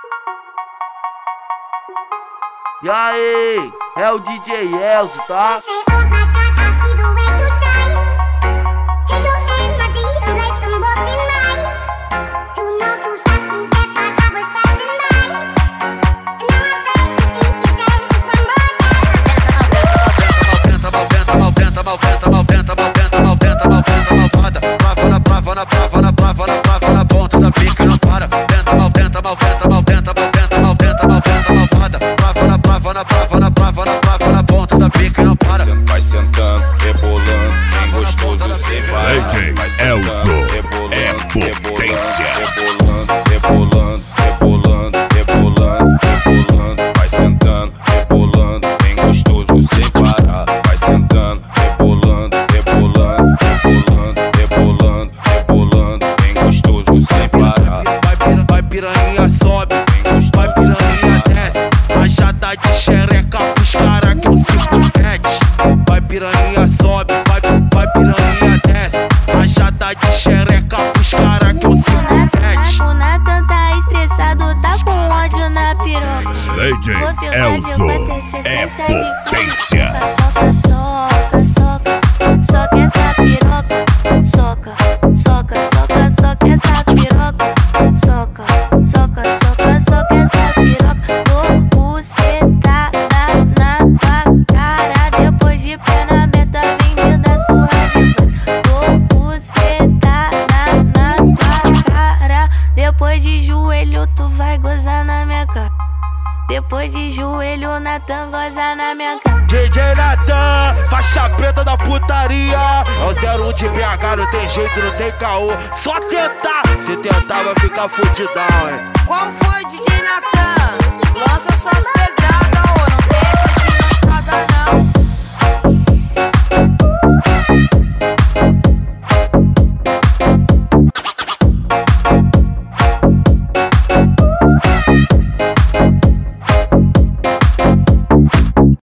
E aí, é o DJ Elzo, tá? Trava na ponta da pica, não para. Tenta, malventa, malvada. Trava na ponta da pica, não para. Vai sentando, rebolando, bem gostoso sem parar. DJ Elzo é potência. Rebolando, vai sentando, rebolando, bem gostoso sem parar. Vai sentando, rebolando, bem gostoso sem parar. Vai piranha sobe, vai piranha desce. Rajada de xereca pros cara que é o 57. Vai piranha sobe, vai piranha desce. Rajada de xereca pros cara que é o 57. O Nathan tá estressado, tá com ódio na piroca. DJ Elzo é potência. Soca essa piroca. Soca essa piroca. Soca essa piroca. Vou bucetada na tua cara. Depois de pé na meta, vem da sua vida. Vou bucetada na tua cara. Depois de joelho, tu vai gozar na minha cara. Depois de joelho, o Nathan goza na minha cara. DJ Nathan, faixa preta da putaria. É o 01 de BH, não tem jeito, não tem caô. Só tentar, se tentar vai ficar fudidão, hein. Qual foi, DJ Nathan? Lança suas pegadas.